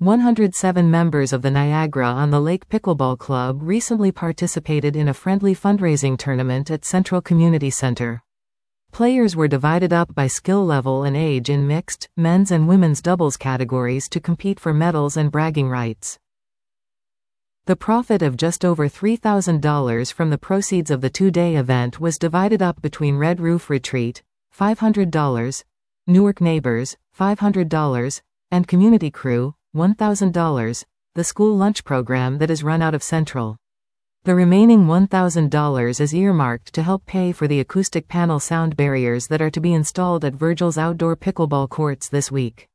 107 members of the Niagara on the Lake Pickleball Club recently participated in a friendly fundraising tournament at Central Community Center. Players were divided up by skill level and age in mixed, men's and women's doubles categories to compete for medals and bragging rights. The profit of just over $3,000 from the proceeds of the two-day event was divided up between Red Roof Retreat, $500, Newark Neighbors, $500, and Community Crew, $1,000, the school lunch program that is run out of Central. The remaining $1,000 is earmarked to help pay for the acoustic panel sound barriers that are to be installed at Virgil's outdoor pickleball courts this week.